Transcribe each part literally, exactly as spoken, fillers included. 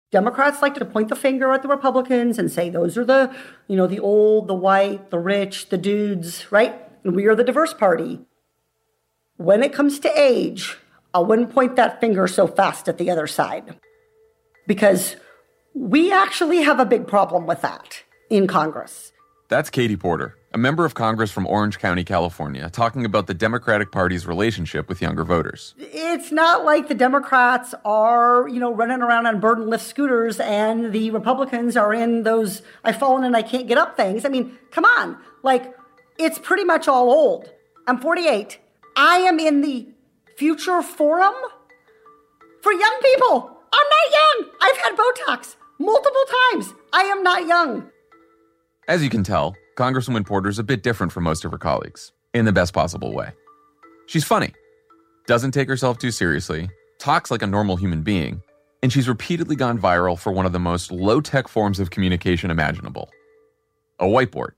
Democrats like to point the finger at the Republicans and say, those are the, you know, the old, the white, the rich, the dudes, right? And we are the diverse party. When it comes to age, I wouldn't point that finger so fast at the other side, because we actually have a big problem with that in Congress. That's Katie Porter, a member of Congress from Orange County, California, talking about the Democratic Party's relationship with younger voters. It's not like the Democrats are, you know, running around on burden lift scooters and the Republicans are in those I've fallen and I can't get up things. I mean, come on. Like, it's pretty much all old. I'm forty-eight. I am in the Future Forum for young people. I'm not young. I've had Botox multiple times. I am not young. As you can tell, Congresswoman Porter's a bit different from most of her colleagues, in the best possible way. She's funny, doesn't take herself too seriously, talks like a normal human being, and she's repeatedly gone viral for one of the most low-tech forms of communication imaginable: a whiteboard.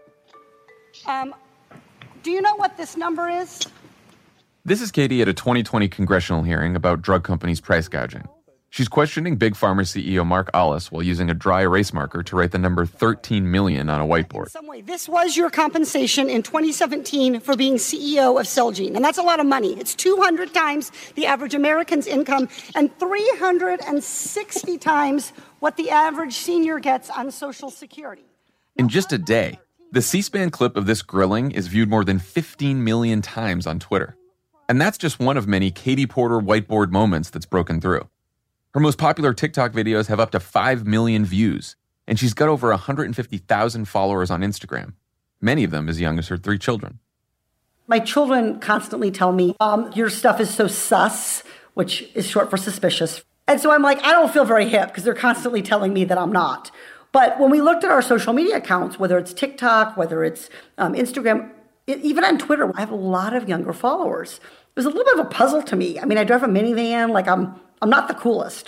Um, do you know what this number is? This is Katie at a twenty twenty congressional hearing about drug companies' price gouging. She's questioning Big Pharma C E O Mark Ollis while using a dry erase marker to write the number thirteen million on a whiteboard. In some way, this was your compensation in twenty seventeen for being C E O of Celgene, and that's a lot of money. It's two hundred times the average American's income and three hundred sixty times what the average senior gets on Social Security. In just a day, the C-SPAN clip of this grilling is viewed more than fifteen million times on Twitter. And that's just one of many Katie Porter whiteboard moments that's broken through. Her most popular TikTok videos have up to five million views, and she's got over one hundred fifty thousand followers on Instagram, many of them as young as her three children. My children constantly tell me, um, your stuff is so sus, which is short for suspicious. And so I'm like, I don't feel very hip because they're constantly telling me that I'm not. But when we looked at our social media accounts, whether it's TikTok, whether it's um, Instagram, it, even on Twitter, I have a lot of younger followers. It was a little bit of a puzzle to me. I mean, I drive a minivan, like I'm I'm not the coolest.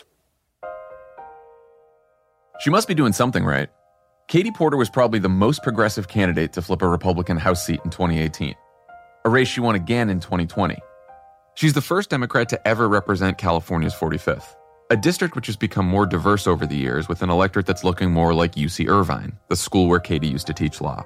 She must be doing something right. Katie Porter was probably the most progressive candidate to flip a Republican House seat in twenty eighteen, a race she won again in twenty twenty. She's the first Democrat to ever represent California's forty-fifth, a district which has become more diverse over the years with an electorate that's looking more like U C Irvine, the school where Katie used to teach law.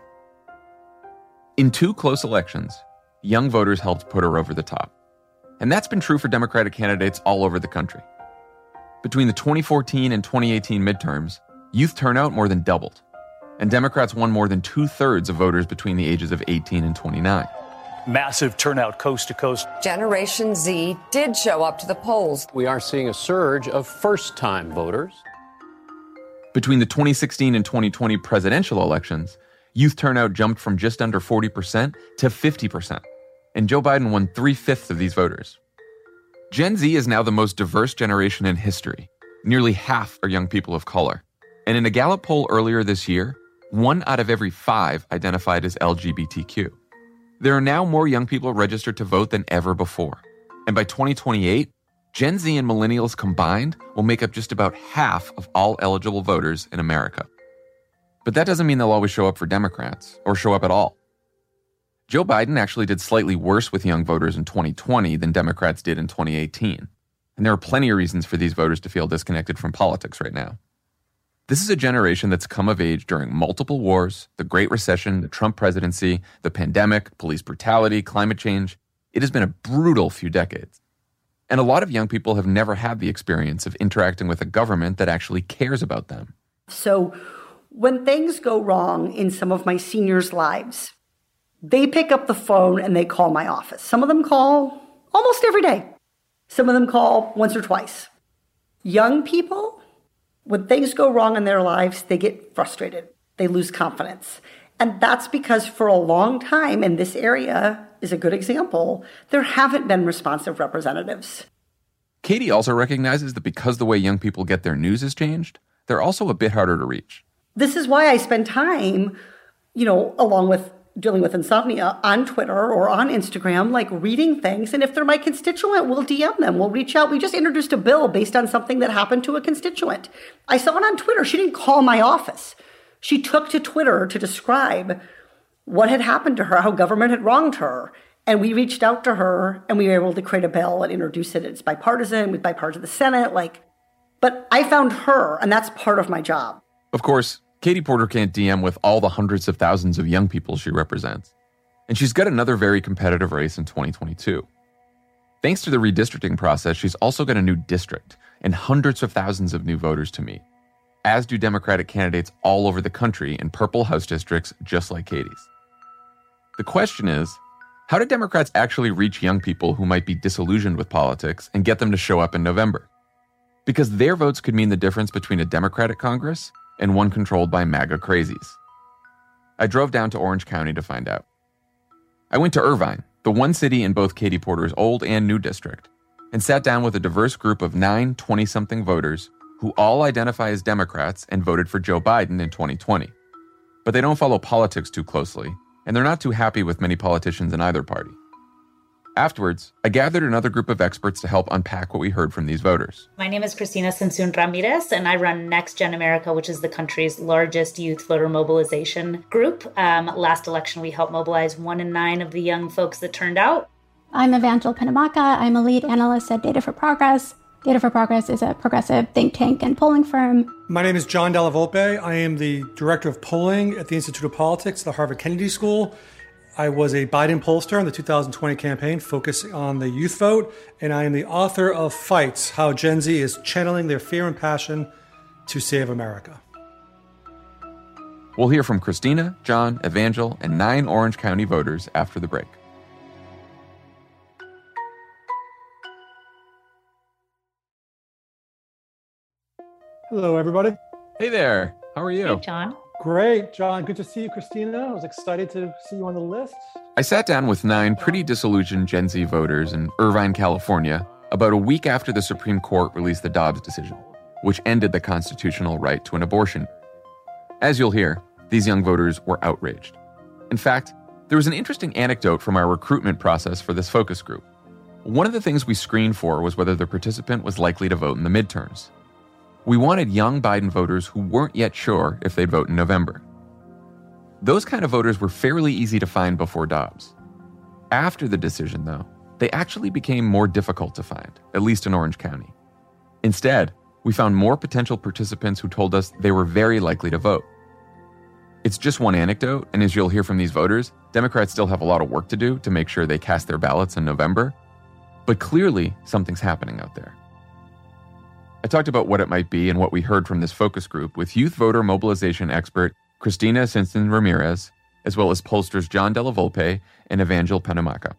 In two close elections, young voters helped put her over the top. And that's been true for Democratic candidates all over the country. Between the twenty fourteen and twenty eighteen midterms, youth turnout more than doubled, and Democrats won more than two-thirds of voters between the ages of eighteen and twenty-nine. Massive turnout coast to coast. Generation Z did show up to the polls. We are seeing a surge of first-time voters. Between the twenty sixteen and twenty twenty presidential elections, youth turnout jumped from just under forty percent to fifty percent. And Joe Biden won three-fifths of these voters. Gen Z is now the most diverse generation in history. Nearly half are young people of color. And in a Gallup poll earlier this year, one out of every five identified as L G B T Q. There are now more young people registered to vote than ever before. And by twenty twenty-eight, Gen Z and millennials combined will make up just about half of all eligible voters in America. But that doesn't mean they'll always show up for Democrats, or show up at all. Joe Biden actually did slightly worse with young voters in twenty twenty than Democrats did in twenty eighteen. And there are plenty of reasons for these voters to feel disconnected from politics right now. This is a generation that's come of age during multiple wars, the Great Recession, the Trump presidency, the pandemic, police brutality, climate change. It has been a brutal few decades. And a lot of young people have never had the experience of interacting with a government that actually cares about them. So when things go wrong in some of my seniors' lives, they pick up the phone and they call my office. Some of them call almost every day. Some of them call once or twice. Young people, when things go wrong in their lives, they get frustrated. They lose confidence. And that's because for a long time, and this area is a good example, there haven't been responsive representatives. Katie also recognizes that because the way young people get their news has changed, they're also a bit harder to reach. This is why I spend time, you know, along with dealing with insomnia on Twitter or on Instagram, like reading things. And if they're my constituent, we'll D M them. We'll reach out. We just introduced a bill based on something that happened to a constituent. I saw it on Twitter. She didn't call my office. She took to Twitter to describe what had happened to her, how government had wronged her. And we reached out to her and we were able to create a bill and introduce it. It's bipartisan with bipartisan the Senate. Like, But I found her, and that's part of my job. Of course, Katie Porter can't D M with all the hundreds of thousands of young people she represents. And she's got another very competitive race in twenty twenty-two. Thanks to the redistricting process, she's also got a new district and hundreds of thousands of new voters to meet, as do Democratic candidates all over the country in purple House districts just like Katie's. The question is, how do Democrats actually reach young people who might be disillusioned with politics and get them to show up in November? Because their votes could mean the difference between a Democratic Congress and one controlled by MAGA crazies. I drove down to Orange County to find out. I went to Irvine, the one city in both Katie Porter's old and new district, and sat down with a diverse group of nine twenty-something voters who all identify as Democrats and voted for Joe Biden in twenty twenty. But they don't follow politics too closely, and they're not too happy with many politicians in either party. Afterwards, I gathered another group of experts to help unpack what we heard from these voters. My name is Cristina Sensun Ramirez, and I run Next Gen America, which is the country's largest youth voter mobilization group. Um, last election, we helped mobilize one in nine of the young folks that turned out. I'm Evangel Penamaka. I'm a lead analyst at Data for Progress. Data for Progress is a progressive think tank and polling firm. My name is John Della Volpe. I am the director of polling at the Institute of Politics at the Harvard Kennedy School. I was a Biden pollster in the two thousand twenty campaign, focusing on the youth vote, and I am the author of Fights, How Gen Z is Channeling Their Fear and Passion to Save America. We'll hear from Cristina, John, Evangel, and nine Orange County voters after the break. Hello, everybody. Hey there. How are you? Hey, John. Great, John. Good to see you, Cristina. I was excited to see you on the list. I sat down with nine pretty disillusioned Gen Z voters in Irvine, California, about a week after the Supreme Court released the Dobbs decision, which ended the constitutional right to an abortion. As you'll hear, these young voters were outraged. In fact, there was an interesting anecdote from our recruitment process for this focus group. One of the things we screened for was whether the participant was likely to vote in the midterms. We wanted young Biden voters who weren't yet sure if they'd vote in November. Those kind of voters were fairly easy to find before Dobbs. After the decision, though, they actually became more difficult to find, at least in Orange County. Instead, we found more potential participants who told us they were very likely to vote. It's just one anecdote, and as you'll hear from these voters, Democrats still have a lot of work to do to make sure they cast their ballots in November. But clearly, something's happening out there. I talked about what it might be and what we heard from this focus group with youth voter mobilization expert Cristina Sensun Ramirez, as well as pollsters John Della Volpe and Evangel Penamaka.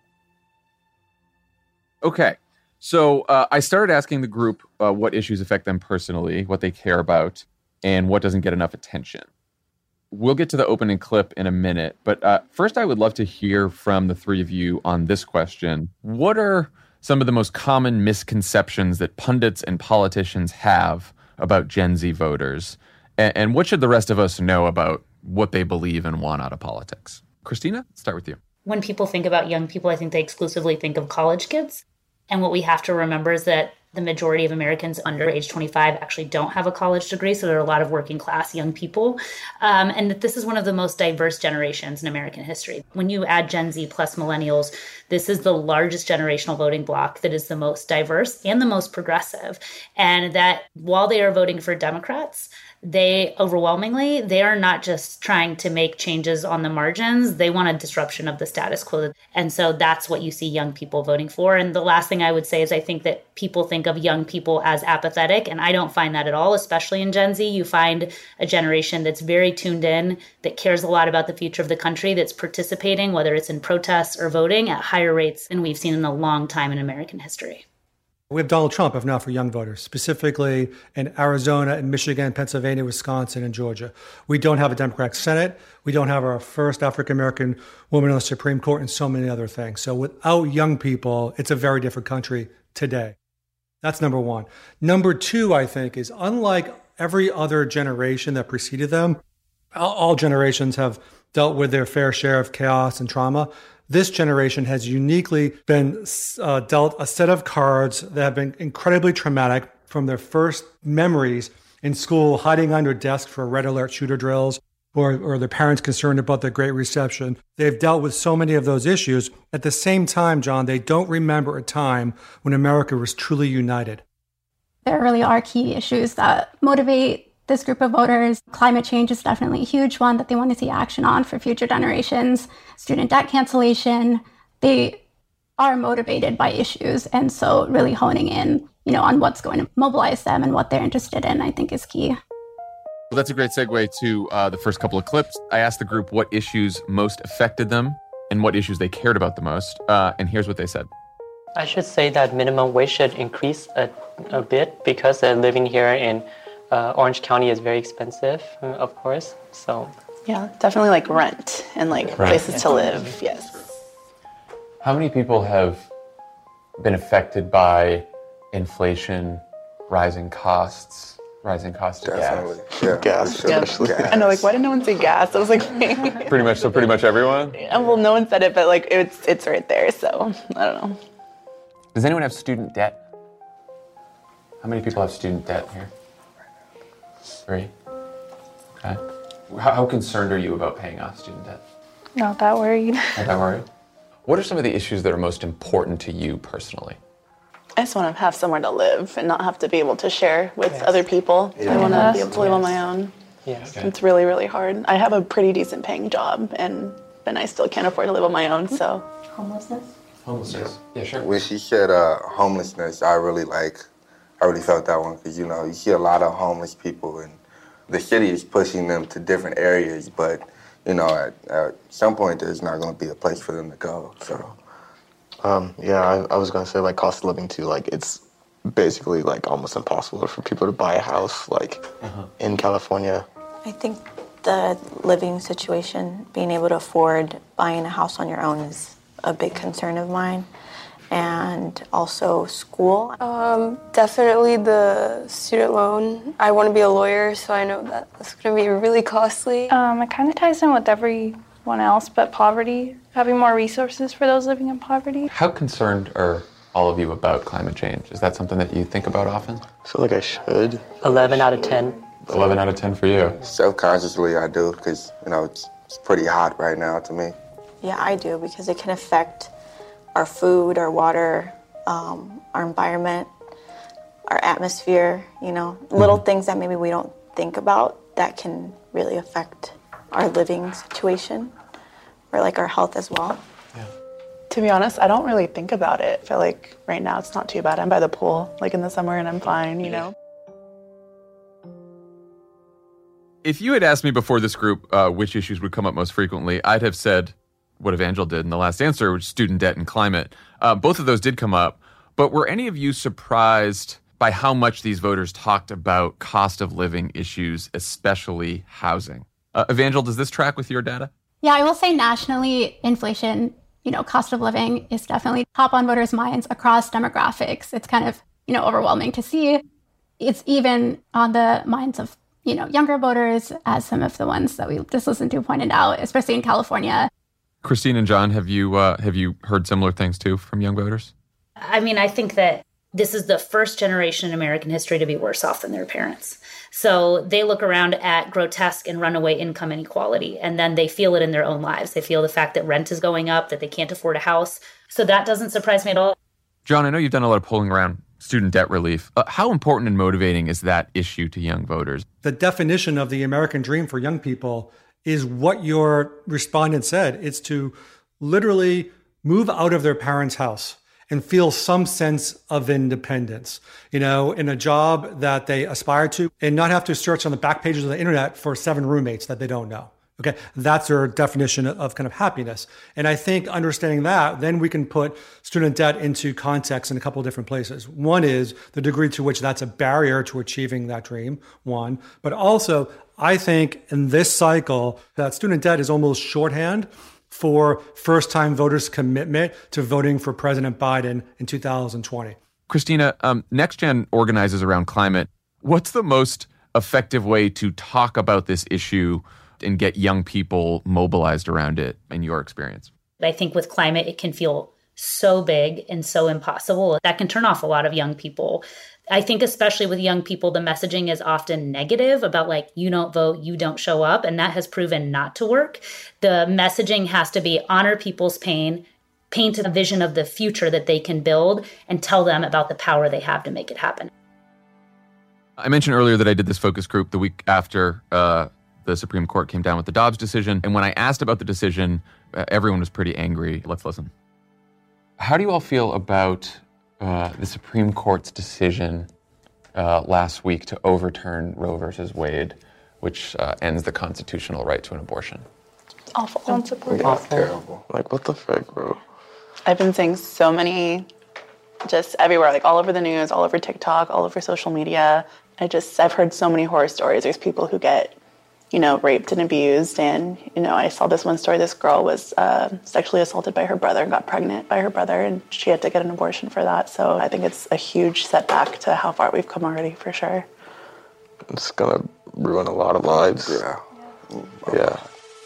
Okay, so uh, I started asking the group uh, what issues affect them personally, what they care about, and what doesn't get enough attention. We'll get to the opening clip in a minute, but uh, first I would love to hear from the three of you on this question. What are some of the most common misconceptions that pundits and politicians have about Gen Z voters? And, and what should the rest of us know about what they believe and want out of politics? Cristina, let's start with you. When people think about young people, I think they exclusively think of college kids. And what we have to remember is that the majority of Americans under age twenty-five actually don't have a college degree. So there are a lot of working class young people. Um, and that this is one of the most diverse generations in American history. When you add Gen Z plus millennials, this is the largest generational voting bloc that is the most diverse and the most progressive. And that while they are voting for Democrats, they overwhelmingly, they are not just trying to make changes on the margins. They want a disruption of the status quo. And so that's what you see young people voting for. And the last thing I would say is I think that people think of young people as apathetic, and I don't find that at all, especially in Gen Z. You find a generation that's very tuned in, that cares a lot about the future of the country, that's participating, whether it's in protests or voting, at higher rates than we've seen in a long time in American history. We have Donald Trump, if not for young voters, specifically in Arizona and Michigan, Pennsylvania, Wisconsin, and Georgia. We don't have a Democratic Senate. We don't have our first African-American woman on the Supreme Court, and so many other things. So without young people, it's a very different country today. That's number one. Number two, I think, is unlike every other generation that preceded them, all generations have dealt with their fair share of chaos and trauma. This generation has uniquely been uh, dealt a set of cards that have been incredibly traumatic from their first memories in school, hiding under desks for red alert shooter drills, or, or their parents concerned about the Great Reception. They've dealt with so many of those issues. At the same time, John, they don't remember a time when America was truly united. There really are key issues that motivate this group of voters. Climate change is definitely a huge one that they want to see action on for future generations. Student debt cancellation. They are motivated by issues. And so really honing in, you know, on what's going to mobilize them and what they're interested in, I think is key. Well, that's a great segue to uh, the first couple of clips. I asked the group what issues most affected them and what issues they cared about the most. Uh, and here's what they said. I should say that minimum wage should increase a, a bit because uh, living here in uh, Orange County is very expensive, uh, of course. So yeah, definitely like rent and like right. places yeah. to live. Yes. How many people have been affected by inflation, rising costs, rising costs of Definitely. gas? Yeah, gas, sure. especially. Gas. I know, like, why did no one say gas? I was like, pretty much. So pretty much everyone. Well, no one said it, but like, it's it's right there. So I don't know. Does anyone have student debt? How many people have student debt here? Three. Okay. How, how concerned are you about paying off student debt? Not that worried. Not that worried. What are some of the issues that are most important to you personally? I just want to have somewhere to live and not have to be able to share with yes. other people. Yeah. I want to be able to live yes. on my own. Yes. Okay. It's really, really hard. I have a pretty decent paying job, and and I still can't afford to live on my own, so. Homelessness? Homelessness. Yeah, sure. When she said uh, homelessness, I really like, I really felt that one because, you know, you see a lot of homeless people, and the city is pushing them to different areas, but you know, at, at some point, there's not going to be a place for them to go, so. Um, yeah, I, I was going to say, like, cost of living, too. Like, it's basically, like, almost impossible for people to buy a house, like, uh-huh. in California. I think the living situation, being able to afford buying a house on your own is a big concern of mine. And also school. Um, definitely the student loan. I want to be a lawyer, so I know that that's going to be really costly. Um, it kind of ties in with everyone else, but poverty, having more resources for those living in poverty. How concerned are all of you about climate change? Is that something that you think about often? I feel like I should. eleven out of ten. eleven out of ten for you. Self-consciously, I do, because, you know, it's, it's pretty hot right now to me. Yeah, I do, because it can affect our food, our water, um, our environment, our atmosphere, you know, little mm-hmm. things that maybe we don't think about that can really affect our living situation or like our health as well. Yeah. To be honest, I don't really think about it. I feel like right now it's not too bad. I'm by the pool, like in the summer, and I'm fine, you know. If you had asked me before this group uh, which issues would come up most frequently, I'd have said what Evangel did in the last answer, which is student debt and climate. Uh, both of those did come up. But were any of you surprised by how much these voters talked about cost of living issues, especially housing? Uh, Evangel, does this track with your data? Yeah, I will say nationally, inflation, you know, cost of living is definitely top on voters' minds across demographics. It's kind of, you know, overwhelming to see. It's even on the minds of, you know, younger voters, as some of the ones that we just listened to pointed out, especially in California. Christine and John, have you uh, have you heard similar things too from young voters? I mean, I think that this is the first generation in American history to be worse off than their parents. So they look around at grotesque and runaway income inequality, and then they feel it in their own lives. They feel the fact that rent is going up, that they can't afford a house. So that doesn't surprise me at all. John, I know you've done a lot of polling around student debt relief. Uh, how important and motivating is that issue to young voters? The definition of the American dream for young people is what your respondent said. It's to literally move out of their parents' house and feel some sense of independence, you know, in a job that they aspire to, and not have to search on the back pages of the internet for seven roommates that they don't know. Okay, that's their definition of kind of happiness. And I think understanding that, then we can put student debt into context in a couple of different places. One is the degree to which that's a barrier to achieving that dream, one. But also, I think in this cycle, that student debt is almost shorthand for first-time voters' commitment to voting for President Biden in two thousand twenty. Christina, um, NextGen organizes around climate. What's the most effective way to talk about this issue and get young people mobilized around it, in your experience? I think with climate, it can feel so big and so impossible. That can turn off a lot of young people. I think especially with young people, the messaging is often negative about like, you don't vote, you don't show up. And that has proven not to work. The messaging has to be honor people's pain, paint a vision of the future that they can build, and tell them about the power they have to make it happen. I mentioned earlier that I did this focus group the week after uh, the Supreme Court came down with the Dobbs decision. And when I asked about the decision, uh, everyone was pretty angry. Let's listen. How do you all feel about uh, the Supreme Court's decision uh, last week to overturn Roe versus Wade, which uh, ends the constitutional right to an abortion? Awful. Don't support it. Awful. Terrible. Like, what the frick, bro? I've been seeing so many, just everywhere, like all over the news, all over TikTok, all over social media. I just, I've heard so many horror stories. There's people who get, you know, raped and abused. And, you know, I saw this one story. This girl was uh, sexually assaulted by her brother and got pregnant by her brother, and she had to get an abortion for that. So I think it's a huge setback to how far we've come already, for sure. It's gonna ruin a lot of lives. Yeah. Yeah. yeah.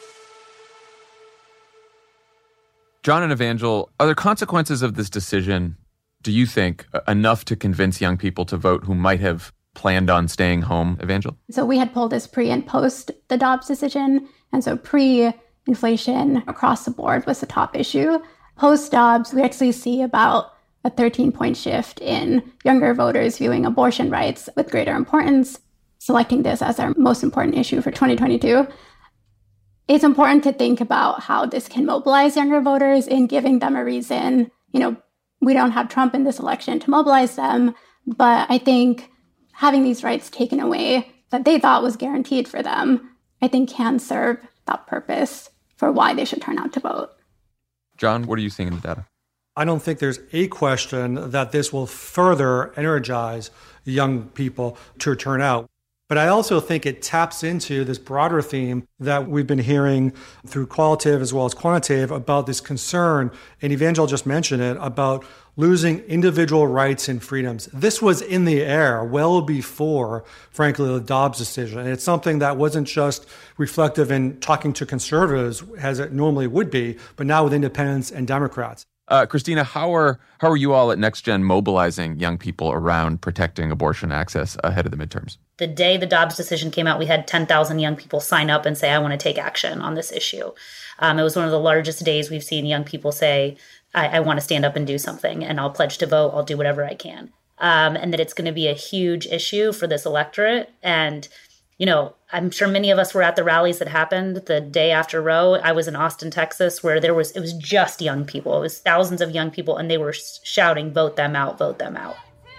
John and Evangel, are there consequences of this decision, do you think, enough to convince young people to vote who might have planned on staying home? Evangel? So we had pulled this pre and post the Dobbs decision. And so pre-inflation across the board was the top issue. Post-Dobbs, we actually see about a thirteen-point shift in younger voters viewing abortion rights with greater importance, selecting this as our most important issue for twenty twenty-two. It's important to think about how this can mobilize younger voters in giving them a reason. You know, we don't have Trump in this election to mobilize them, but I think having these rights taken away that they thought was guaranteed for them, I think can serve that purpose for why they should turn out to vote. John, what are you seeing in the data? I don't think there's a question that this will further energize young people to turn out. But I also think it taps into this broader theme that we've been hearing through qualitative as well as quantitative about this concern, and Evangel just mentioned it, about losing individual rights and freedoms. This was in the air well before, frankly, the Dobbs decision. And it's something that wasn't just reflective in talking to conservatives, as it normally would be, but now with independents and Democrats. Uh, Christina, how are how are you all at NextGen mobilizing young people around protecting abortion access ahead of the midterms? The day the Dobbs decision came out, we had ten thousand young people sign up and say, I want to take action on this issue. Um, it was one of the largest days we've seen young people say, I, I want to stand up and do something, and I'll pledge to vote. I'll do whatever I can. Um, and that it's going to be a huge issue for this electorate. And you know, I'm sure many of us were at the rallies that happened the day after Roe. I was in Austin, Texas, where there was, it was just young people. It was thousands of young people, and they were shouting, vote them out, vote them out.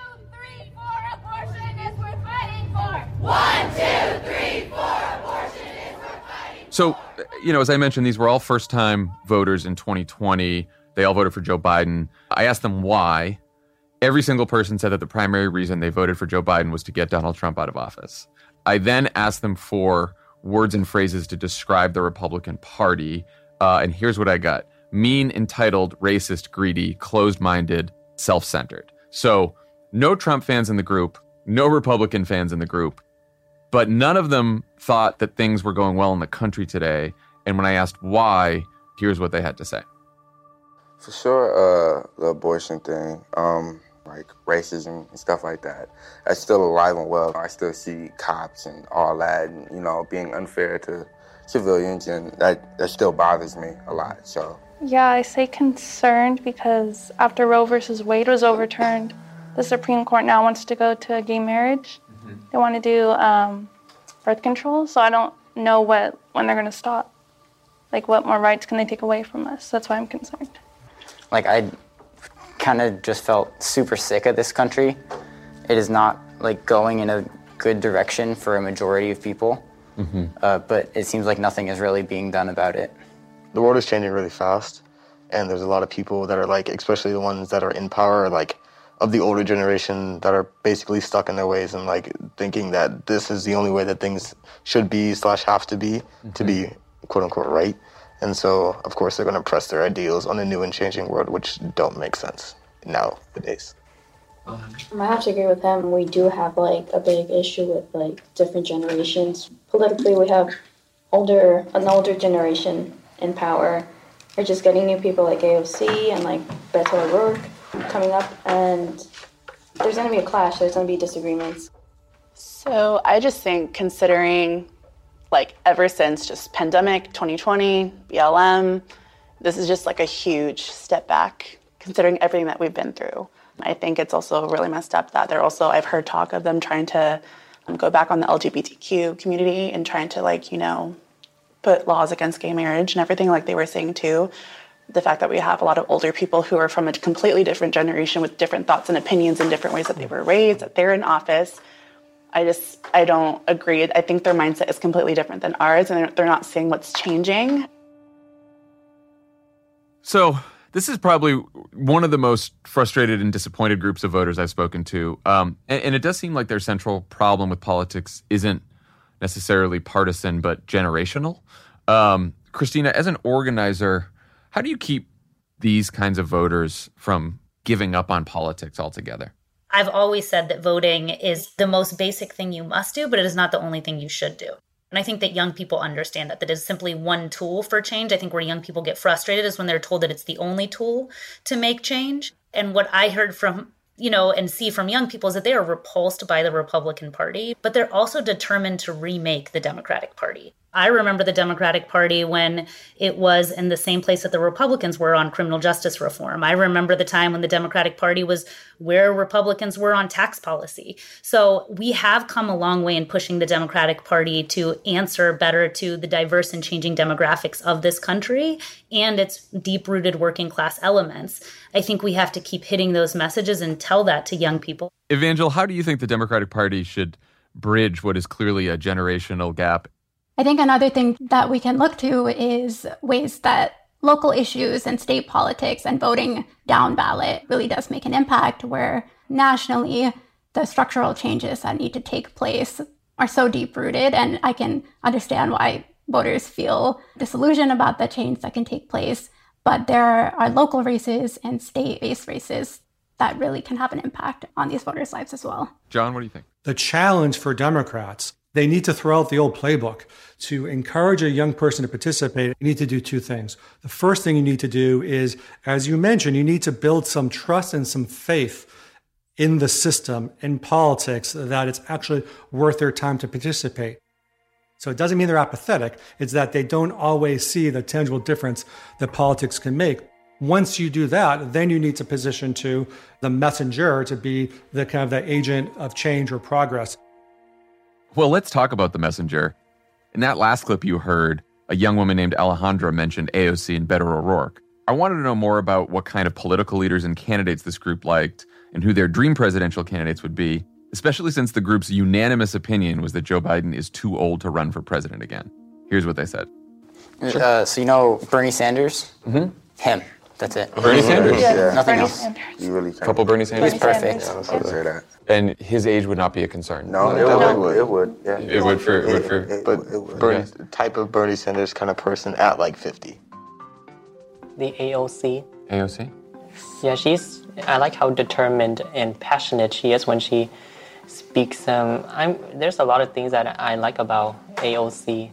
One, two, three, four, abortion is worth fighting for. So, you know, as I mentioned, these were all first-time voters in twenty twenty. They all voted for Joe Biden. I asked them why. Every single person said that the primary reason they voted for Joe Biden was to get Donald Trump out of office. I then asked them for words and phrases to describe the Republican Party, uh, and here's what I got. Mean, entitled, racist, greedy, closed-minded, self-centered. So, no Trump fans in the group, no Republican fans in the group, but none of them thought that things were going well in the country today, and when I asked why, here's what they had to say. For sure, uh, the abortion thing, um... like racism and stuff like that, that's still alive and well. I still see cops and all that, and, you know, being unfair to civilians, and that, that still bothers me a lot, so. Yeah, I say concerned because after Roe versus Wade was overturned, the Supreme Court now wants to go to gay marriage. Mm-hmm. They want to do um, birth control, so I don't know what when they're going to stop. Like, what more rights can they take away from us? That's why I'm concerned. Like, I kind of just felt super sick of this country. It is not like going in a good direction for a majority of people, mm-hmm. uh, but it seems like nothing is really being done about it. The world is changing really fast, and there's a lot of people that are like, especially the ones that are in power, like of the older generation, that are basically stuck in their ways and like thinking that this is the only way that things should be slash have to be mm-hmm. to be quote unquote right. And so, of course, they're going to press their ideals on a new and changing world, which don't make sense nowadays. I have to agree with him. We do have, like, a big issue with, like, different generations. Politically, we have older, an older generation in power. We're just getting new people like A O C and, like, Beto O'Rourke coming up, and there's going to be a clash. There's going to be disagreements. So I just think considering... like ever since just pandemic, twenty twenty, B L M, this is just like a huge step back considering everything that we've been through. I think it's also really messed up that they're also, I've heard talk of them trying to go back on the L G B T Q community and trying to, like, you know, put laws against gay marriage and everything, like they were saying too. The fact that we have a lot of older people who are from a completely different generation with different thoughts and opinions and different ways that they were raised, that they're in office. I just, I don't agree. I think their mindset is completely different than ours, and they're, they're not seeing what's changing. So this is probably one of the most frustrated and disappointed groups of voters I've spoken to. Um, and, and it does seem like their central problem with politics isn't necessarily partisan, but generational. Um, Christina, as an organizer, how do you keep these kinds of voters from giving up on politics altogether? I've always said that voting is the most basic thing you must do, but it is not the only thing you should do. And I think that young people understand that, that is simply one tool for change. I think where young people get frustrated is when they're told that it's the only tool to make change. And what I heard from, you know, and see from young people is that they are repulsed by the Republican Party, but they're also determined to remake the Democratic Party. I remember the Democratic Party when it was in the same place that the Republicans were on criminal justice reform. I remember the time when the Democratic Party was where Republicans were on tax policy. So we have come a long way in pushing the Democratic Party to answer better to the diverse and changing demographics of this country and its deep-rooted working class elements. I think we have to keep hitting those messages and tell that to young people. Evangel, how do you think the Democratic Party should bridge what is clearly a generational gap? I think another thing that we can look to is ways that local issues and state politics and voting down ballot really does make an impact, where nationally the structural changes that need to take place are so deep-rooted. And I can understand why voters feel disillusioned about the change that can take place. But there are local races and state-based races that really can have an impact on these voters' lives as well. John, what do you think? The challenge for Democrats, they need to throw out the old playbook. To encourage a young person to participate, you need to do two things. The first thing you need to do is, as you mentioned, you need to build some trust and some faith in the system, in politics, that it's actually worth their time to participate. So it doesn't mean they're apathetic. It's that they don't always see the tangible difference that politics can make. Once you do that, then you need to position to the messenger to be the kind of the agent of change or progress. Well, let's talk about the messenger. In that last clip you heard, a young woman named Alejandra mentioned A O C and Beto O'Rourke. I wanted to know more about what kind of political leaders and candidates this group liked and who their dream presidential candidates would be, especially since the group's unanimous opinion was that Joe Biden is too old to run for president again. Here's what they said. Sure. Uh, so you know Bernie Sanders? Mm-hmm. Him. That's it. Bernie Sanders? Yeah. Yeah. Nothing Bernie else. Sanders. You really couple Bernie Sanders? He's perfect. Yeah, let's say that. And his age would not be a concern. No, it, No. would, it would. Yeah. It would for, it would for. It, But it would. Bernie, the type of Bernie Sanders kind of person at like fifty. The A O C. A O C? Yeah, she's. I like how determined and passionate she is when she speaks. Um, I'm. There's a lot of things that I like about A O C.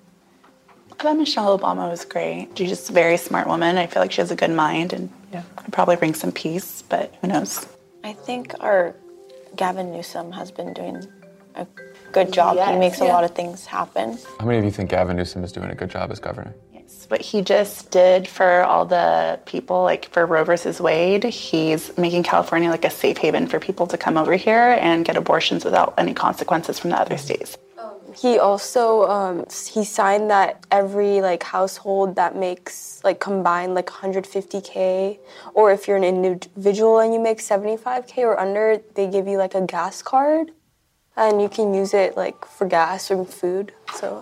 I thought Michelle Obama was great. She's just a very smart woman. I feel like she has a good mind and yeah, could probably bring some peace, but who knows? I think our Gavin Newsom has been doing a good job. Yes, he makes yeah. a lot of things happen. How many of you think Gavin Newsom is doing a good job as governor? What he just did for all the people, like for Roe versus Wade, he's making California like a safe haven for people to come over here and get abortions without any consequences from the other states. He also um, he signed that every like household that makes like combined like one hundred fifty K, or if you're an individual and you make seventy-five K or under, they give you like a gas card, and you can use it like for gas or food. So.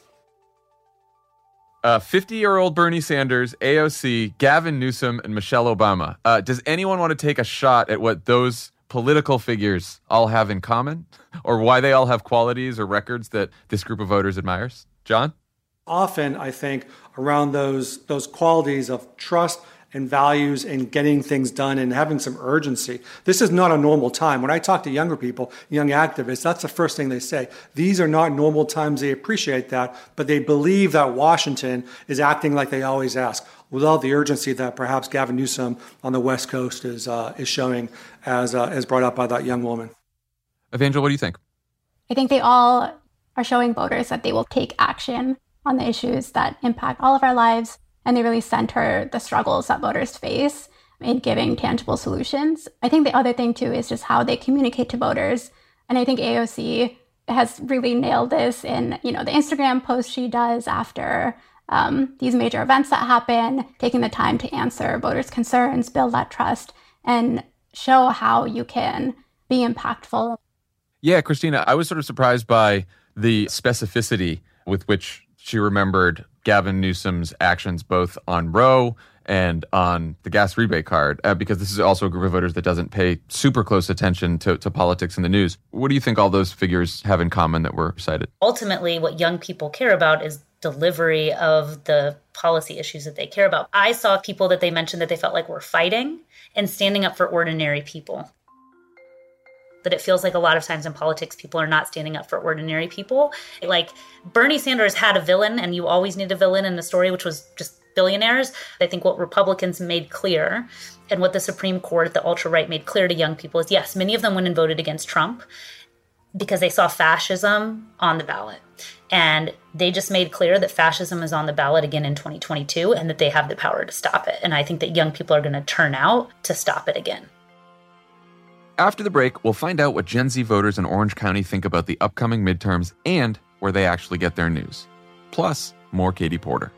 Uh, fifty-year-old Bernie Sanders, A O C, Gavin Newsom, and Michelle Obama. Uh, does anyone want to take a shot at what those political figures all have in common, or why they all have qualities or records that this group of voters admires? John? Often, I think, around those those qualities of trust and values and getting things done and having some urgency. This is not a normal time. When I talk to younger people, young activists, that's the first thing they say. These are not normal times. They appreciate that, but they believe that Washington is acting like they always ask, without the urgency that perhaps Gavin Newsom on the West Coast is uh, is showing, as uh, as brought up by that young woman. Evangel, what do you think? I think they all are showing voters that they will take action on the issues that impact all of our lives, and they really center the struggles that voters face in giving tangible solutions. I think the other thing, too, is just how they communicate to voters. And I think A O C has really nailed this in, you know, the Instagram posts she does after um, these major events that happen, taking the time to answer voters' concerns, build that trust, and show how you can be impactful. Yeah, Christina, I was sort of surprised by the specificity with which she remembered Gavin Newsom's actions both on Roe and on the gas rebate card, uh, because this is also a group of voters that doesn't pay super close attention to, to politics in the news. What do you think all those figures have in common that were cited? Ultimately, what young people care about is delivery of the policy issues that they care about. I saw people that they mentioned that they felt like were fighting and standing up for ordinary people. That it feels like a lot of times in politics, people are not standing up for ordinary people. Like Bernie Sanders had a villain, and you always need a villain in the story, which was just billionaires. I think what Republicans made clear and what the Supreme Court, the ultra-right, made clear to young people is, yes, many of them went and voted against Trump because they saw fascism on the ballot. And they just made clear that fascism is on the ballot again in twenty twenty-two and that they have the power to stop it. And I think that young people are going to turn out to stop it again. After the break, we'll find out what Gen Z voters in Orange County think about the upcoming midterms and where they actually get their news. Plus, more Katie Porter.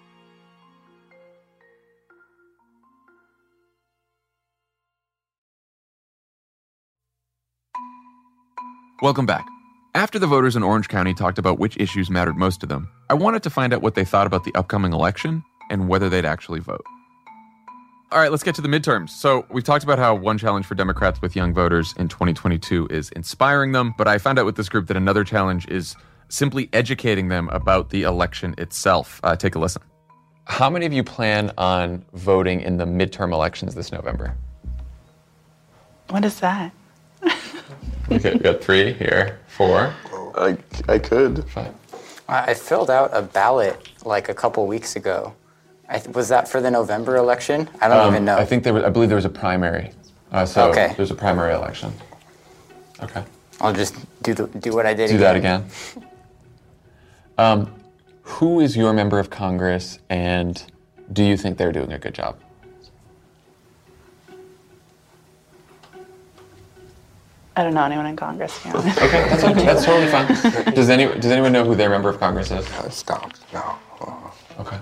Welcome back. After the voters in Orange County talked about which issues mattered most to them, I wanted to find out what they thought about the upcoming election and whether they'd actually vote. All right, let's get to the midterms. So we've talked about how one challenge for Democrats with young voters in twenty twenty-two is inspiring them, but I found out with this group that another challenge is simply educating them about the election itself. Uh, take a listen. How many of you plan on voting in the midterm elections this November? What is that? Okay, we got three here, four. I, I could. Five. I filled out a ballot like a couple weeks ago. I th- was that for the November election? I don't Um, even know. I think there was, I believe there was a primary. Uh, so Okay. there's a primary election. Okay. I'll just do the, do what I did Do again. that again. Um, who is your member of Congress, and do you think they're doing a good job? I don't know anyone in Congress, to be honest. Okay, that's okay. That's totally fine. Does any Does anyone know who their member of Congress is? No, stop. No. Okay.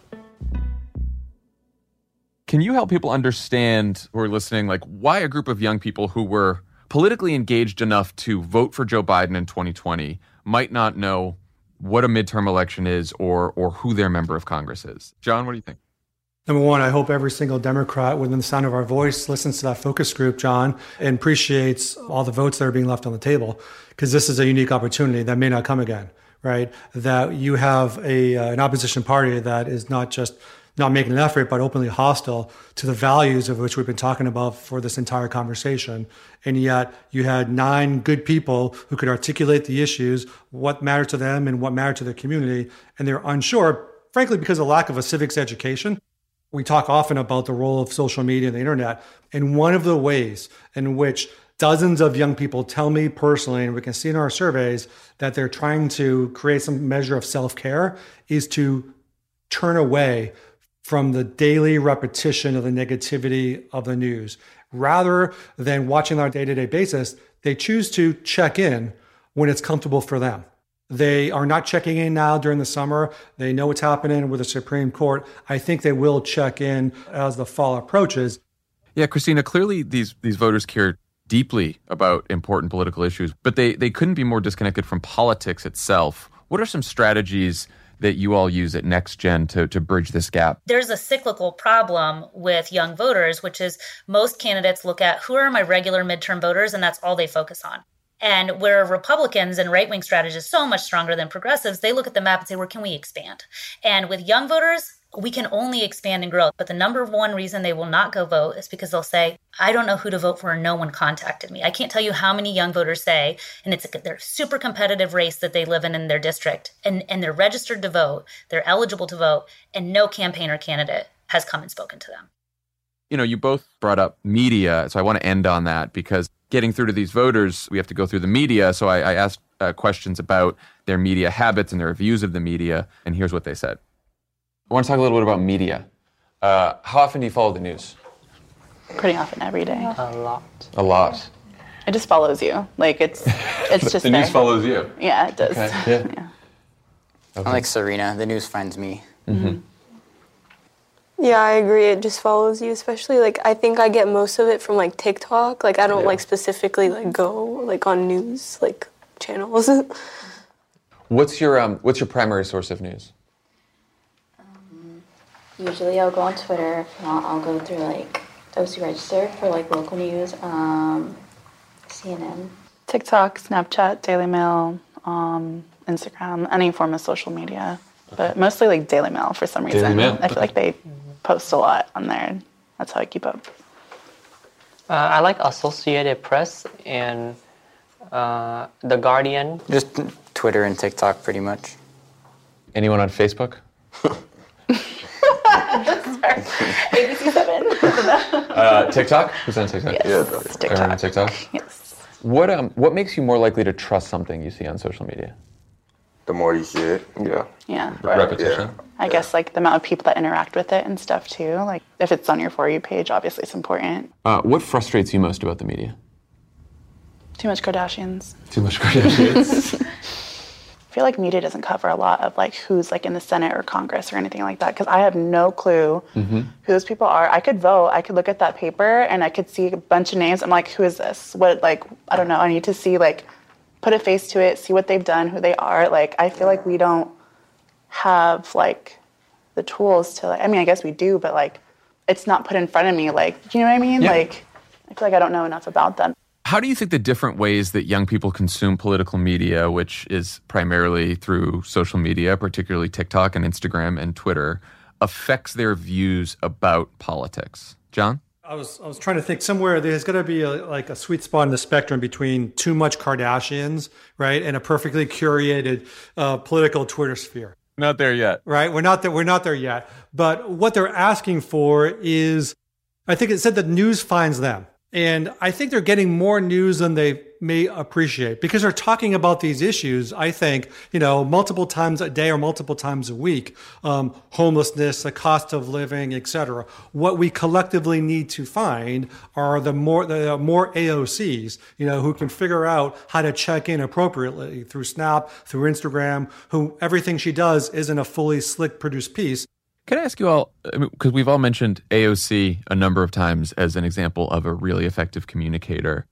Can you help people understand who are listening, like why a group of young people who were politically engaged enough to vote for Joe Biden in twenty twenty might not know what a midterm election is or or who their member of Congress is? John, what do you think? Number one, I hope every single Democrat within the sound of our voice listens to that focus group, John, and appreciates all the votes that are being left on the table, because this is a unique opportunity that may not come again, right? That you have a uh, an opposition party that is not just not making an effort, but openly hostile to the values of which we've been talking about for this entire conversation. And yet you had nine good people who could articulate the issues, what mattered to them and what mattered to their community. And they're unsure, frankly, because of lack of a civics education. We talk often about the role of social media and the internet. And one of the ways in which dozens of young people tell me personally, and we can see in our surveys, that they're trying to create some measure of self-care is to turn away from the daily repetition of the negativity of the news. Rather than watching on a day-to-day basis, they choose to check in when it's comfortable for them. They are not checking in now during the summer. They know what's happening with the Supreme Court. I think they will check in as the fall approaches. Yeah, Christina, clearly these these voters care deeply about important political issues, but they, they couldn't be more disconnected from politics itself. What are some strategies that you all use at NextGen to, to bridge this gap? There's a cyclical problem with young voters, which is most candidates look at who are my regular midterm voters, and that's all they focus on. And where Republicans and right-wing strategists so much stronger than progressives, they look at the map and say, where can we expand? And with young voters, we can only expand and grow. But the number one reason they will not go vote is because they'll say, I don't know who to vote for and no one contacted me. I can't tell you how many young voters say, and it's a they're super competitive race that they live in in their district, and, and they're registered to vote, they're eligible to vote, and no campaign or candidate has come and spoken to them. You know, you both brought up media, so I want to end on that because getting through to these voters, we have to go through the media. So I, I asked uh, questions about their media habits and their views of the media, and here's what they said. I want to talk a little bit about media. Uh, how often do you follow the news? Pretty often, every day. A lot. A lot. It just follows you. Like it's it's just the there. news follows you. Yeah, it does. Okay. Yeah. yeah. I'm like Serena. The news finds me. Mm-hmm. Yeah, I agree. It just follows you, especially like I think I get most of it from like TikTok. Like I don't Yeah. like specifically like go like on news like channels. What's your um What's your primary source of news? Um, usually I'll go on Twitter. If not, I'll go through like O C Register for like local news. Um, C N N. TikTok, Snapchat, Daily Mail, um, Instagram, any form of social media. But mostly like Daily Mail for some reason. Daily Mail. I feel like they post a lot on there. That's how I keep up. Uh, I like Associated Press and uh, The Guardian. Just Twitter and TikTok, pretty much. Anyone on Facebook? A B C seven. Uh, TikTok? Who's on TikTok? Yes, Yeah, TikTok. Everyone on TikTok? Yes. What um What makes you more likely to trust something you see on social media? The more you see it, yeah. Yeah. Repetition. I guess like the amount of people that interact with it and stuff too. Like if it's on your For You page, obviously it's important. Uh, what frustrates you most about the media? Too much Kardashians. Too much Kardashians. I feel like media doesn't cover a lot of like who's like in the Senate or Congress or anything like that because I have no clue Mm-hmm. who those people are. I could vote. I could look at that paper and I could see a bunch of names. I'm like, who is this? What, like, I don't know. I need to see, like, put a face to it, see what they've done, who they are. Like, I feel like we don't have, like, the tools to, like, I mean, I guess we do, but, like, it's not put in front of me. Like, you know what I mean? Yeah. Like, I feel like I don't know enough about them. How do you think the different ways that young people consume political media, which is primarily through social media, particularly TikTok and Instagram and Twitter, affects their views about politics? John? I was I was trying to think somewhere there's got to be a, like a sweet spot in the spectrum between too much Kardashians, right, and a perfectly curated uh, political Twitter sphere. Not there yet. Right, we're not there. We're not there yet. But what they're asking for is, I think it said that news finds them. And I think they're getting more news than they may appreciate because they're talking about these issues, I think, you know, multiple times a day or multiple times a week, um, homelessness, the cost of living, et cetera. What we collectively need to find are the more, the more A O Cs, you know, who can figure out how to check in appropriately through Snap, through Instagram, who everything she does isn't a fully slick produced piece. Can I ask you all, because we've all mentioned A O C a number of times as an example of a really effective communicator.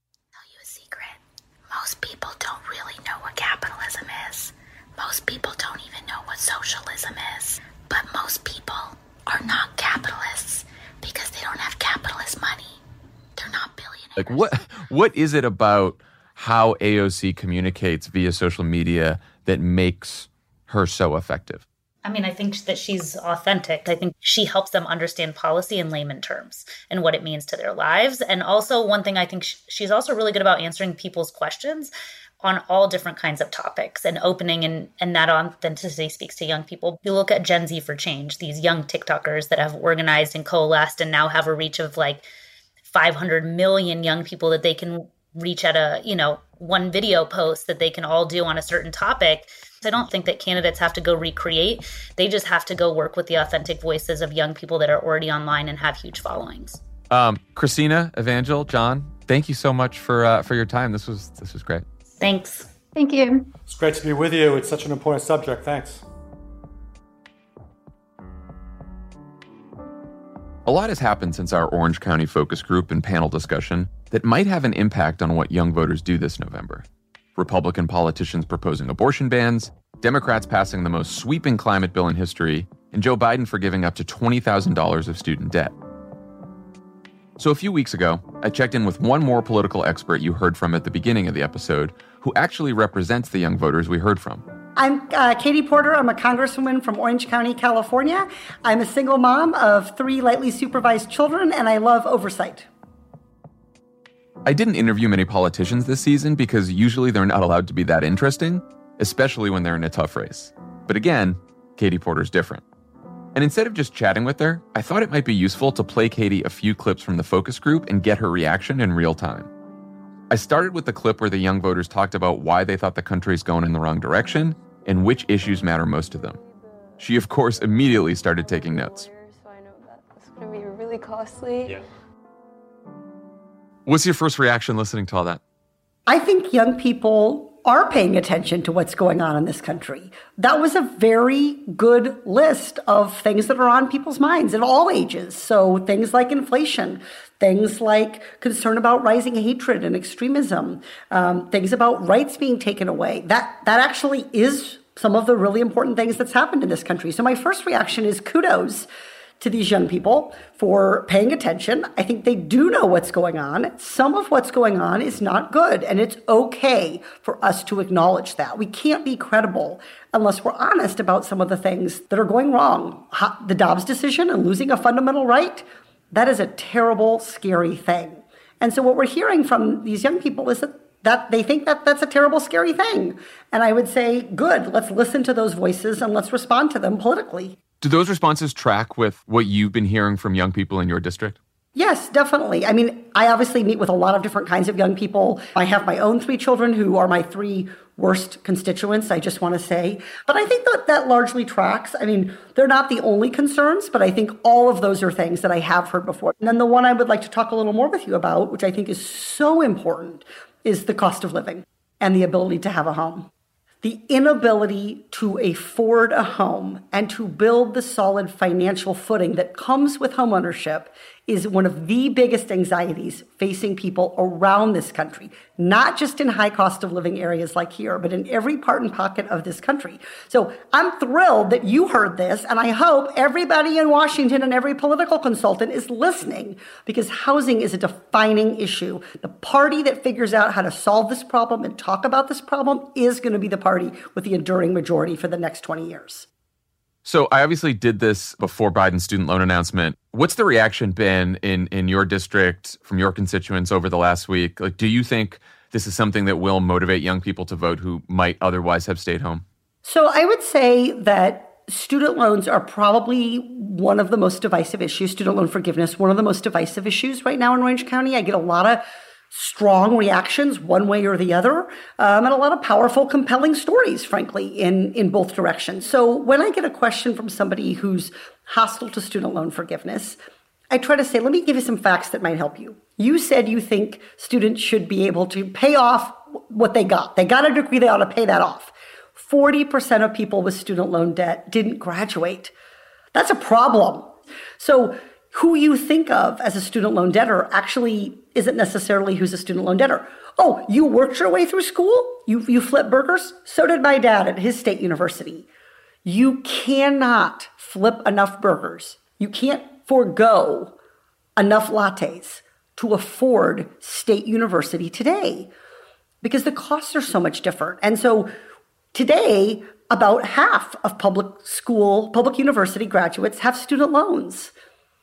Most people don't really know what capitalism is. Most people don't even know what socialism is. But most people are not capitalists because they don't have capitalist money. They're not billionaires. Like, what what is it about how A O C communicates via social media that makes her so effective? I mean, I think that she's authentic. I think she helps them understand policy in layman terms and what it means to their lives. And also one thing I think sh- she's also really good about answering people's questions on all different kinds of topics and opening, and, and that authenticity speaks to young people. You look at Gen Z for Change, these young TikTokers that have organized and coalesced and now have a reach of like five hundred million young people that they can reach at a, you know, one video post that they can all do on a certain topic. I don't think that candidates have to go recreate. They just have to go work with the authentic voices of young people that are already online and have huge followings. Um, Christina, Evangel, John, thank you so much for uh, for your time. This was this was great. Thanks. Thank you. It's great to be with you. It's such an important subject. Thanks. A lot has happened since our Orange County focus group and panel discussion that might have an impact on what young voters do this November. Republican politicians proposing abortion bans, Democrats passing the most sweeping climate bill in history, and Joe Biden forgiving up to twenty thousand dollars of student debt. So a few weeks ago, I checked in with one more political expert you heard from at the beginning of the episode, who actually represents the young voters we heard from. I'm uh, Katie Porter. I'm a congresswoman from Orange County, California. I'm a single mom of three lightly supervised children, and I love oversight. I didn't interview many politicians this season because usually they're not allowed to be that interesting, especially when they're in a tough race. But again, Katie Porter's different. And instead of just chatting with her, I thought it might be useful to play Katie a few clips from the focus group and get her reaction in real time. I started with the clip where the young voters talked about why they thought the country's going in the wrong direction and which issues matter most to them. She, of course, immediately started taking notes. So I know that it's going to be really costly. Yeah. What's your first reaction listening to all that? I think young people are paying attention to what's going on in this country. That was a very good list of things that are on people's minds at all ages. So things like inflation, things like concern about rising hatred and extremism, um, things about rights being taken away. That, that actually is some of the really important things that's happened in this country. So my first reaction is kudos to these young people for paying attention. I think they do know what's going on. Some of what's going on is not good, and it's okay for us to acknowledge that. We can't be credible unless we're honest about some of the things that are going wrong. The Dobbs decision and losing a fundamental right, that is a terrible, scary thing. And so what we're hearing from these young people is that that they think that that's a terrible, scary thing. And I would say, good, let's listen to those voices and let's respond to them politically. Do those responses track with what you've been hearing from young people in your district? Yes, definitely. I mean, I obviously meet with a lot of different kinds of young people. I have my own three children who are my three worst constituents, I just want to say. But I think that that largely tracks. I mean, they're not the only concerns, but I think all of those are things that I have heard before. And then the one I would like to talk a little more with you about, which I think is so important, is the cost of living and the ability to have a home. The inability to afford a home and to build the solid financial footing that comes with homeownership is one of the biggest anxieties facing people around this country, not just in high cost of living areas like here, but in every part and pocket of this country. So I'm thrilled that you heard this, and I hope everybody in Washington and every political consultant is listening, because housing is a defining issue. The party that figures out how to solve this problem and talk about this problem is going to be the party with the enduring majority for the next twenty years. So I obviously did this before Biden's student loan announcement. What's the reaction been in, in your district from your constituents over the last week? Like, do you think this is something that will motivate young people to vote who might otherwise have stayed home? So I would say that student loans are probably one of the most divisive issues, student loan forgiveness, one of the most divisive issues right now in Orange County. I get a lot of strong reactions one way or the other, um, and a lot of powerful, compelling stories, frankly, in, in both directions. So when I get a question from somebody who's hostile to student loan forgiveness, I try to say, let me give you some facts that might help you. You said you think students should be able to pay off what they got. They got a degree, they ought to pay that off. forty percent of people with student loan debt didn't graduate. That's a problem. So who you think of as a student loan debtor actually isn't necessarily who's a student loan debtor. Oh, you worked your way through school? You, you flipped burgers? So did my dad at his state university. You cannot flip enough burgers. You can't forego enough lattes to afford state university today because the costs are so much different. And so today, about half of public school, public university graduates have student loans.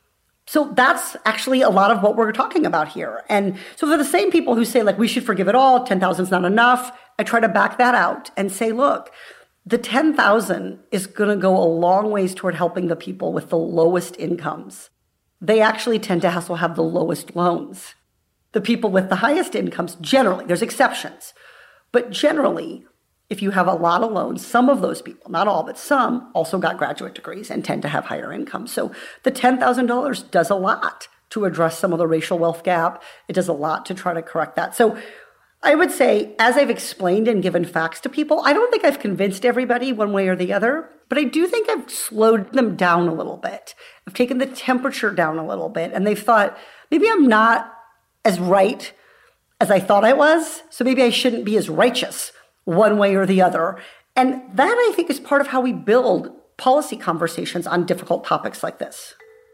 So that's actually a lot of what we're talking about here. And so for the same people who say, like, we should forgive it all, ten thousand is not enough, I try to back that out and say, look, the ten thousand is going to go a long ways toward helping the people with the lowest incomes. They actually tend to also have the lowest loans. The people with the highest incomes, generally, there's exceptions, but generally, if you have a lot of loans, some of those people, not all, but some, also got graduate degrees and tend to have higher incomes. So the ten thousand dollars does a lot to address some of the racial wealth gap. It does a lot to try to correct that. So I would say, as I've explained and given facts to people, I don't think I've convinced everybody one way or the other, but I do think I've slowed them down a little bit. I've taken the temperature down a little bit, and they've thought, maybe I'm not as right as I thought I was, so maybe I shouldn't be as righteous one way or the other. And that, I think, is part of how we build policy conversations on difficult topics like this.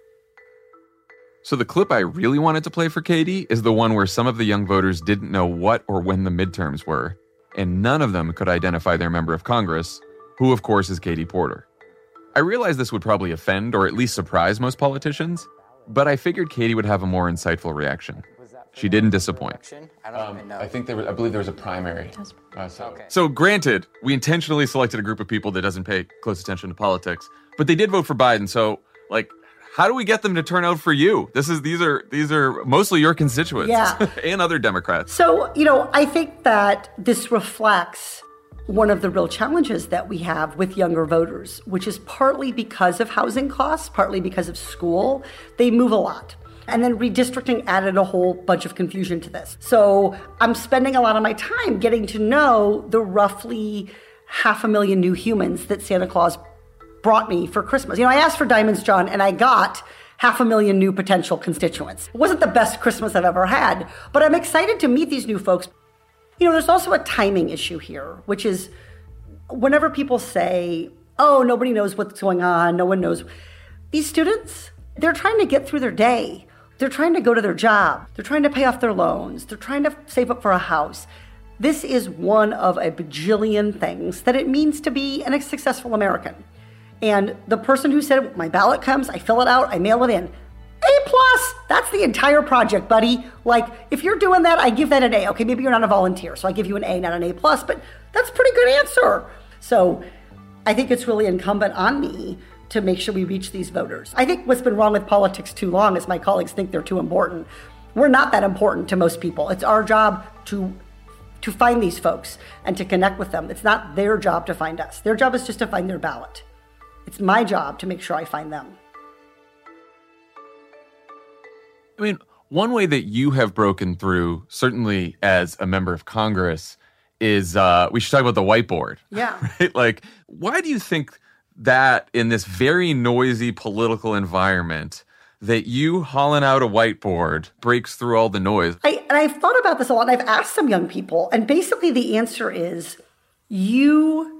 So the clip I really wanted to play for Katie is the one where some of the young voters didn't know what or when the midterms were, and none of them could identify their member of Congress, who, of course, is Katie Porter. I realized this would probably offend or at least surprise most politicians, but I figured Katie would have a more insightful reaction. She didn't disappoint. I don't Um, even know. I think there was, I believe there was a primary. Uh, so. Okay. so granted, we intentionally selected a group of people that doesn't pay close attention to politics, but they did vote for Biden. So, like, how do we get them to turn out for you? This is these are these are mostly your constituents Yeah. and other Democrats. So, you know, I think that this reflects one of the real challenges that we have with younger voters, which is partly because of housing costs, partly because of school. They move a lot. And then redistricting added a whole bunch of confusion to this. So I'm spending a lot of my time getting to know the roughly half a million new humans that Santa Claus brought me for Christmas. You know, I asked for diamonds, John, and I got half a million new potential constituents. It wasn't the best Christmas I've ever had, but I'm excited to meet these new folks. You know, there's also a timing issue here, which is whenever people say, oh, nobody knows what's going on, no one knows. These students, they're trying to get through their day. They're trying to go to their job. They're trying to pay off their loans. They're trying to save up for a house. This is one of a bajillion things that it means to be a successful American. And the person who said, my ballot comes, I fill it out, I mail it in. A plus, that's the entire project, buddy. Like, if you're doing that, I give that an A. Okay, maybe you're not a volunteer, so I give you an A, not an A plus, but that's a pretty good answer. So I think it's really incumbent on me to make sure we reach these voters. I think what's been wrong with politics too long is my colleagues think they're too important. We're not that important to most people. It's our job to to find these folks and to connect with them. It's not their job to find us. Their job is just to find their ballot. It's my job to make sure I find them. I mean, one way that you have broken through, certainly as a member of Congress, is uh, we should talk about the whiteboard. Yeah. Right? Like, why do you think that in this very noisy political environment that you hauling out a whiteboard breaks through all the noise? I, and I've thought about this a lot, and I've asked some young people, and basically the answer is you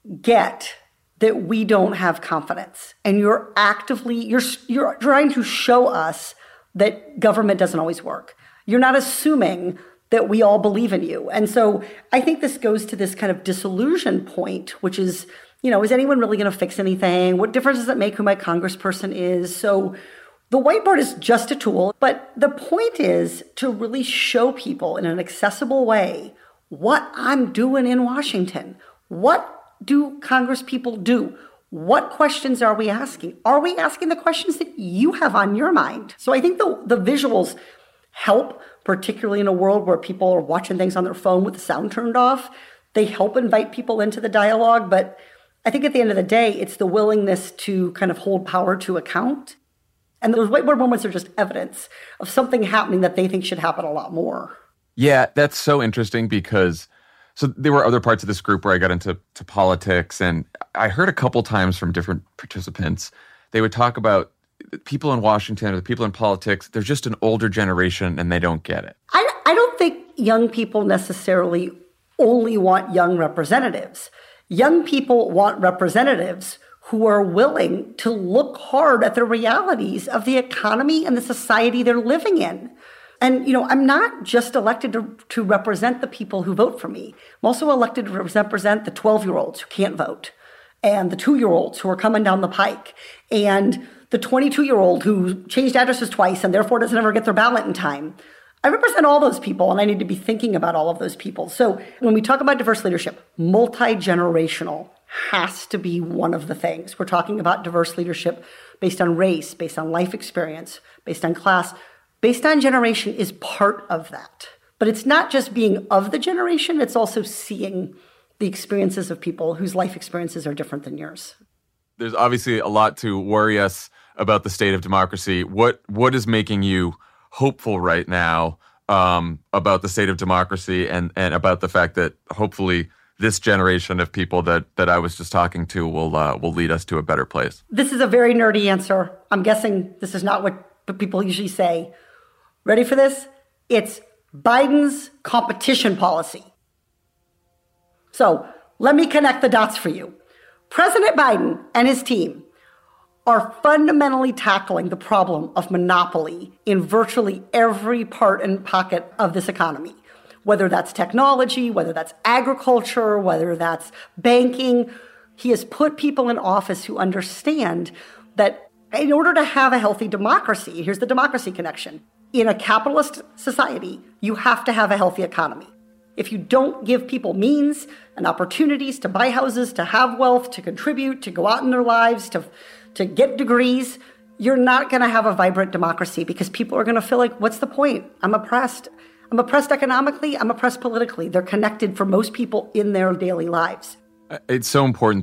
get that we don't have confidence, and you're actively, you're you're trying to show us that government doesn't always work. You're not assuming that we all believe in you. And so I think this goes to this kind of disillusion point, which is, you know, is anyone really going to fix anything? What difference does it make who my congressperson is? So the whiteboard is just a tool, but the point is to really show people in an accessible way what I'm doing in Washington. What do Congress people do? What questions are we asking? Are we asking the questions that you have on your mind? So I think the, the visuals help, particularly in a world where people are watching things on their phone with the sound turned off. They help invite people into the dialogue, but I think at the end of the day, it's the willingness to kind of hold power to account. And those whiteboard moments are just evidence of something happening that they think should happen a lot more. Yeah, that's so interesting because so there were other parts of this group where I got into to politics, and I heard a couple times from different participants, they would talk about people in Washington or the people in politics, they're just an older generation and they don't get it. I, I don't think young people necessarily only want young representatives. Young people want representatives who are willing to look hard at the realities of the economy and the society they're living in. And, you know, I'm not just elected to, to represent the people who vote for me. I'm also elected to represent the twelve-year-olds who can't vote, and the two-year-olds who are coming down the pike, and the twenty-two-year-old who changed addresses twice and therefore doesn't ever get their ballot in time. I represent all those people, and I need to be thinking about all of those people. So when we talk about diverse leadership, multi-generational has to be one of the things. We're talking about diverse leadership based on race, based on life experience, based on class. Based on generation is part of that. But it's not just being of the generation, it's also seeing the experiences of people whose life experiences are different than yours. There's obviously a lot to worry us about the state of democracy. What what is making you hopeful right now um, about the state of democracy and, and about the fact that hopefully this generation of people that that I was just talking to will uh, will lead us to a better place? This is a very nerdy answer. I'm guessing this is not what people usually say. Ready for this? It's Biden's competition policy. So let me connect the dots for you. President Biden and his team are fundamentally tackling the problem of monopoly in virtually every part and pocket of this economy, whether that's technology, whether that's agriculture, whether that's banking. He has put people in office who understand that in order to have a healthy democracy, here's the democracy connection. In a capitalist society, you have to have a healthy economy. If you don't give people means and opportunities to buy houses, to have wealth, to contribute, to go out in their lives, to, to get degrees, you're not going to have a vibrant democracy because people are going to feel like, what's the point? I'm oppressed. I'm oppressed economically. I'm oppressed politically. They're connected for most people in their daily lives. It's so important that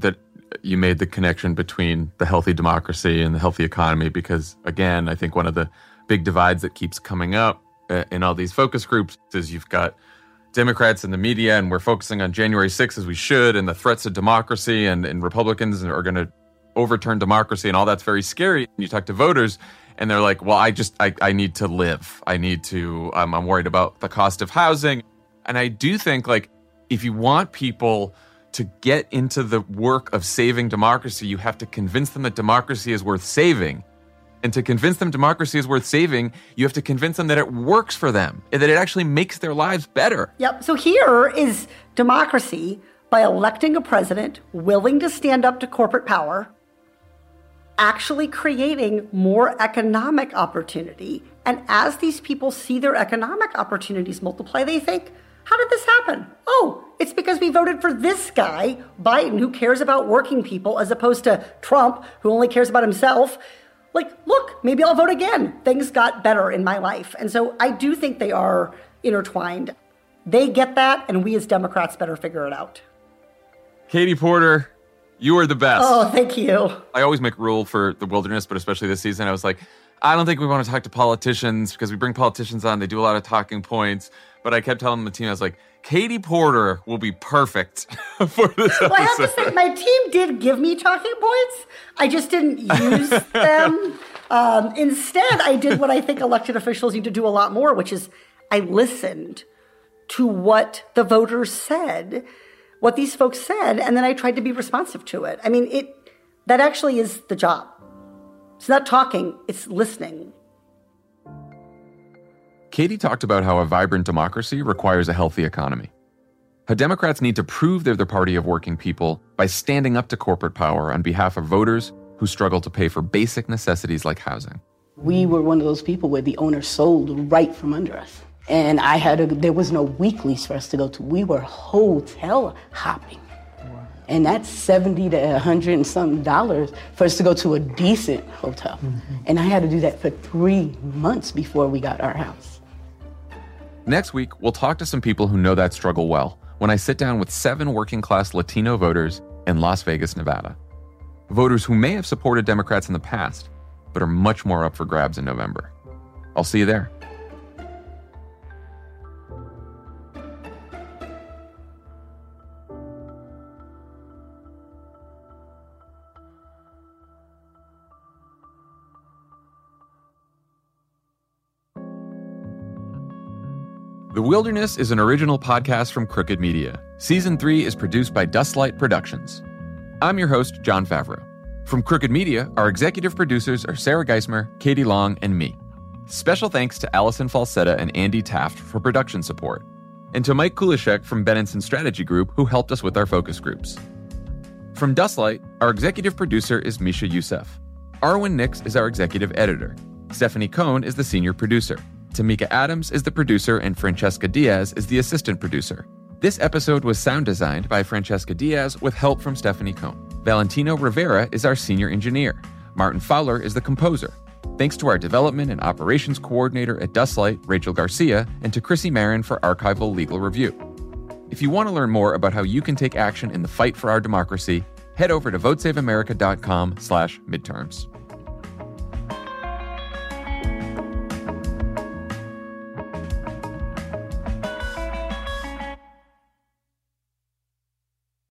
you made the connection between the healthy democracy and the healthy economy because, again, I think one of the big divides that keeps coming up uh, in all these focus groups is you've got Democrats in the media, and we're focusing on January sixth as we should, and the threats to democracy, and, and Republicans are going to overturn democracy, and all that's very scary. You talk to voters, and they're like, well, I just, I, I need to live. I need to, um, I'm worried about the cost of housing. And I do think, like, if you want people to get into the work of saving democracy, you have to convince them that democracy is worth saving. And to convince them democracy is worth saving, you have to convince them that it works for them, and that it actually makes their lives better. Yep. So here is democracy by electing a president willing to stand up to corporate power, actually creating more economic opportunity. And as these people see their economic opportunities multiply, they think, how did this happen? Oh, it's because we voted for this guy, Biden, who cares about working people, as opposed to Trump, who only cares about himself. Like, look, maybe I'll vote again. Things got better in my life. And so I do think they are intertwined. They get that, and we as Democrats better figure it out. Katie Porter, you are the best. Oh, thank you. I always make rule for the Wilderness, but especially this season, I was like, I don't think we want to talk to politicians because we bring politicians on. They do a lot of talking points. But I kept telling the team, I was like, Katie Porter will be perfect for this episode. Well, I have to say, my team did give me talking points. I just didn't use them. Um, instead, I did what I think elected officials need to do a lot more, which is I listened to what the voters said, what these folks said, and then I tried to be responsive to it. I mean, it that actually is the job. It's not talking, it's listening. Katie talked about how a vibrant democracy requires a healthy economy. How Democrats need to prove they're the party of working people by standing up to corporate power on behalf of voters who struggle to pay for basic necessities like housing. We were one of those people where the owner sold right from under us. And I had a, there was no weeklies for us to go to. We were hotel hopping. And that's seventy to a hundred and something dollars for us to go to a decent hotel. Mm-hmm. And I had to do that for three months before we got our house. Next week, we'll talk to some people who know that struggle well when I sit down with seven working-class Latino voters in Las Vegas, Nevada. Voters who may have supported Democrats in the past, but are much more up for grabs in November. I'll see you there. The Wilderness is an original podcast from Crooked Media. Season three is produced by Dustlight Productions. I'm your host, Jon Favreau. From Crooked Media, our executive producers are Sarah Geismer, Katie Long, and me. Special thanks to Allison Falsetta and Andy Taft for production support. And to Mike Kulishek from Benenson Strategy Group, who helped us with our focus groups. From Dustlight, our executive producer is Misha Youssef. Arwen Nix is our executive editor. Stephanie Cohn is the senior producer. Tamika Adams is the producer, and Francesca Diaz is the assistant producer. This episode was sound designed by Francesca Diaz with help from Stephanie Cohn. Valentino Rivera is our senior engineer. Martin Fowler is the composer. Thanks to our development and operations coordinator at Dustlight, Rachel Garcia, and to Chrissy Marin for archival legal review. If you want to learn more about how you can take action in the fight for our democracy, head over to vote save america dot com slash midterms.